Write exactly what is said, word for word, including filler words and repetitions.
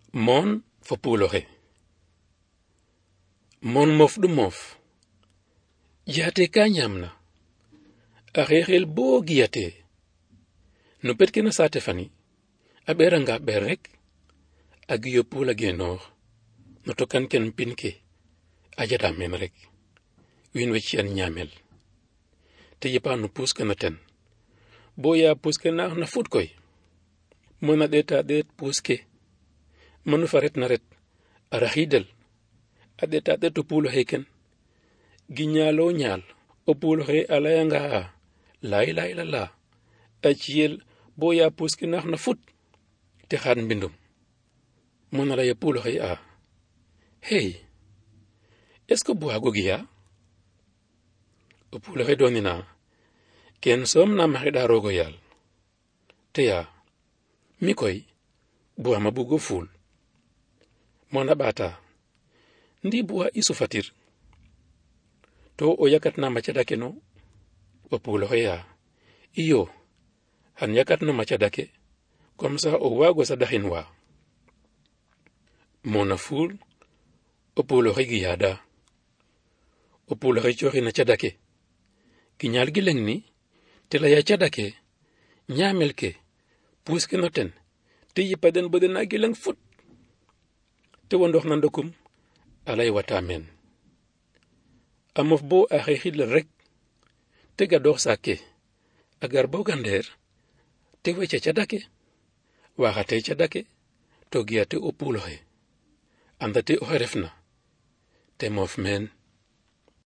Mon fo puloxe. Mon mof du mof. Yate ka nyamna. A xexel bo giyate. No pet ke na sate fani. A beranga berek. A giyo pula genor. No tokan ken pinke. A jata men rek. Win wechian nyamel. Te yepa no puska na ten. Boya puske na na fut koy. Mona deta det puske. Manu faret naret. Arahidel. Adeta det pulo heken. Ginyalo nyal. O pulo he alayanga. Lai lai la la. Achiel boya puske na na fut. Te khan bindum. Mona la ya pulo he a. Hey. Esko buha gogia? O pulo he donina. Ken som na mahida rogoyal. Teya. Mikoi. Buha mabugo ful. Mona bata. Ndi buha isufatir. To o yakat na machadake no. O pulo ya. Iyo. Han yakat no machadake. Komsa o wago sa dahinwa. Mona ful. O pulo he giyada. O pulo he chohi na chadake. Kinyal gileng ni. Tela ya chadake. Nyamelke. Puske noten. Te yipaden boden na gileng fut. Te wondox nandokum. Alay watamen. Amof bo a xexil rek. Te gadox sake. Agar bo gander. Te weche chadake. Waxate chadake. To giyate o pulo he. Andate o refna. Te mof men.